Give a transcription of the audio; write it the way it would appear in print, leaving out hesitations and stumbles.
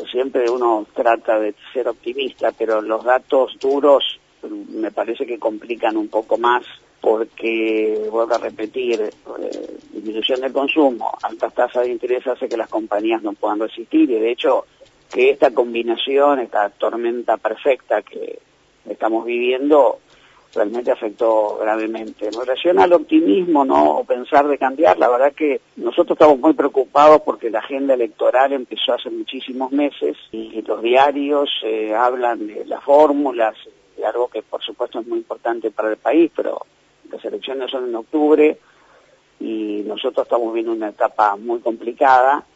siempre uno trata de ser optimista, pero los datos duros me parece que complican un poco más, porque, vuelvo a repetir, disminución del consumo, altas tasas de interés hace que las compañías no puedan resistir, y de hecho que esta combinación, esta tormenta perfecta que estamos viviendo, realmente afectó gravemente. En relación al optimismo, ¿no?, o pensar de cambiar, la verdad que nosotros estamos muy preocupados porque la agenda electoral empezó hace muchísimos meses y los diarios hablan de las fórmulas, de algo que por supuesto es muy importante para el país, pero las elecciones son en octubre y nosotros estamos viendo una etapa muy complicada